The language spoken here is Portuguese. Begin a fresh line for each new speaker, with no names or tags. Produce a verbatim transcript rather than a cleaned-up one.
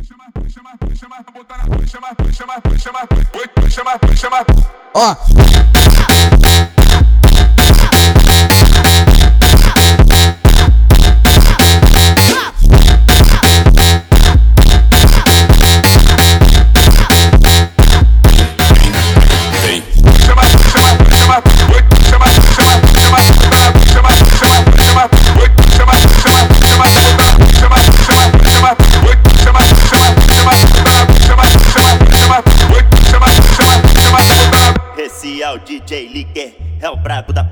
Ó.
Esse é o D J Licker, é o brabo da